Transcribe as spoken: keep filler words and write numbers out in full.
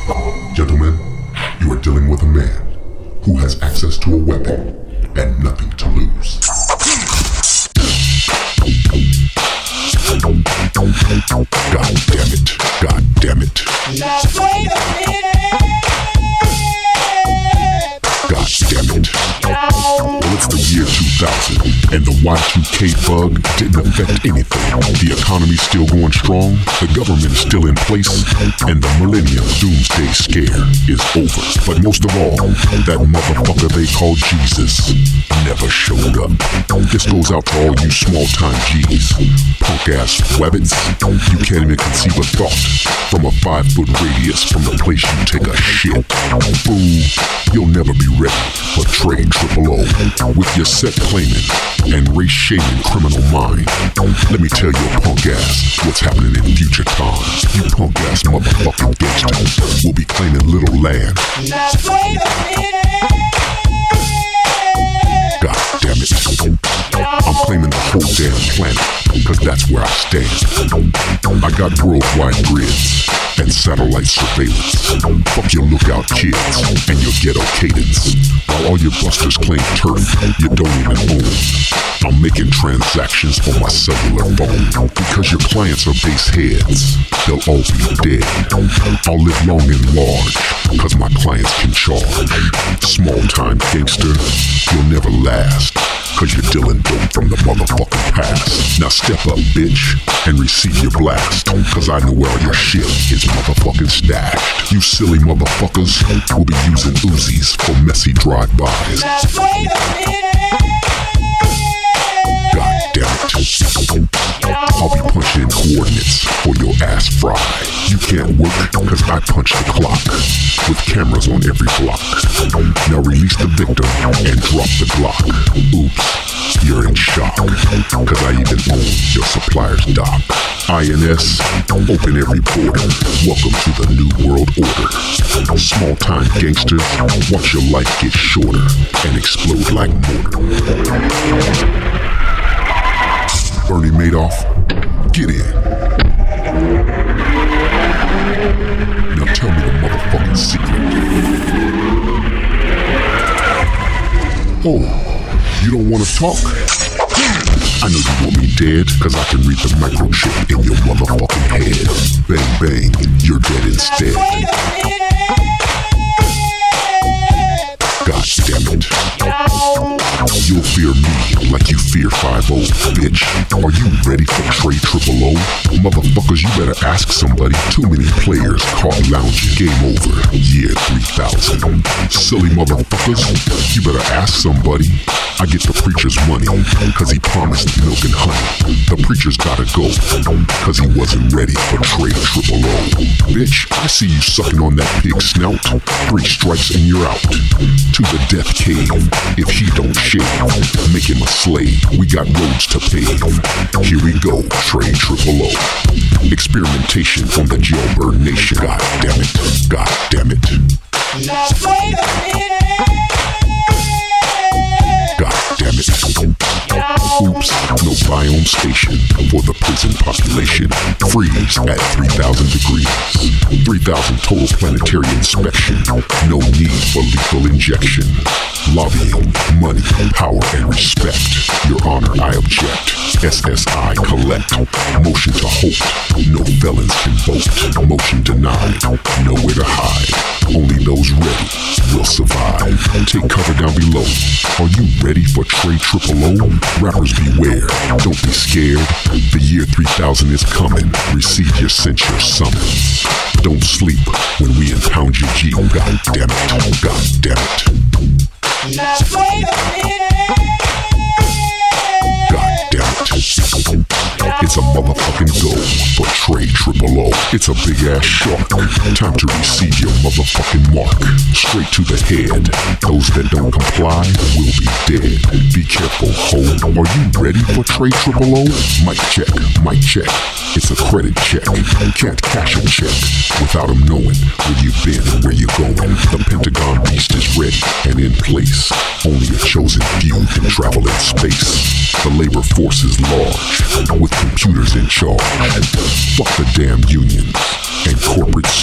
Gentlemen, you are dealing with a man who has access to a weapon and nothing to lose. God damn it. God damn it. Now wait a minute. God damn it. Well, it's the year two thousand, and the Y two K bug didn't affect anything. The economy's still going strong, the government is still in place, and the millennium doomsday scare is over. But most of all, that motherfucker they call Jesus never showed up. This goes out to all you small-time G's. Punk-ass wabbits, you can't even conceive a thought from a five-foot radius from the place you take a shit. Fool, you'll never be ready for Trade Triple O with your set claiming and race-shaming criminal mind. Let me tell your punk ass what's happening in future times. You punk ass motherfucking gangsters will be claiming little land. Now wait a minute. God damn it. I'm claiming the whole damn planet, cause that's where I stand. I got worldwide grids and satellite surveillance. Fuck your lookout kids and your ghetto cadence. While all your busters claim turf you don't even own. I'm making transactions on my cellular phone. Because your clients are base heads, they'll all be dead. I'll live long and large, cause my clients can charge. Small time gangster, you'll never last, cause you're dealing dope from the motherfucking past. Now step up, bitch, and receive your blast, cause I know where all your shit is motherfucking stashed. You silly motherfuckers will be using Uzis for messy drive-bys. Now wait a minute. God damn it. I'll be punching in coordinates for your ass fry. You can't work cause I punch the clock with cameras on every block. Now release the victim and drop the Glock. Oops, you're in shock, cause I even own your supplier's dock. I N S, open every border. Welcome to the new world order. Small time gangsters, watch your life get shorter and explode like mortar. Bernie Madoff, get in. Now tell me the motherfucking secret. Oh, you don't want to talk? I know you want me dead, cause I can read the microchip in your motherfucking head. Bang bang, you're dead instead. God damn it. You'll fear me like you fear five oh, bitch. Are you ready for Trade Triple O? Motherfuckers, you better ask somebody. Too many players caught lounging. Game over, year three thousand. Silly motherfuckers, you better ask somebody. I get the preacher's money, cause he promised milk and honey. The preacher's gotta go, cause he wasn't ready for Trade Triple O. Bitch, I see you sucking on that pig snout. Three strikes and you're out. To the death cave, if he don't shave, make him a slave. We got roads to pave. Here we go, Trade Triple O. Experimentation on the jailbird nation. God damn it, God damn it. Now wait a minute. God damn it. Oops, no biome station for the prison population. Freeze at three thousand degrees. three thousand total planetary inspection. No need for lethal injection. Lobbying, money, power, and respect. Your honor, I object. S S I collect. Motion to halt. No felons can vote. Motion denied. Nowhere to hide. Only those ready will survive. Take cover down below. Are you ready for Trade Triple O? Rappers beware. Don't be scared. The year three thousand is coming. Receive your censure summons. Don't sleep when we impound your G. God damn it. God damn it. Now wait a minute. God damn it. It's a motherfucking go for Trade Triple O. It's a big ass shark. Time to receive your motherfucking mark. Straight to the head. Those that don't comply will be dead. Be careful, ho. Are you ready for Trade Triple O? Mic check, mic check. It's a credit check. Can't cash a check without them knowing where you've been and where you're going. The Pentagon beast is ready and in place. Only a chosen few can travel in space. The labor force is large, with computers in charge. Fuck the damn unions and corporate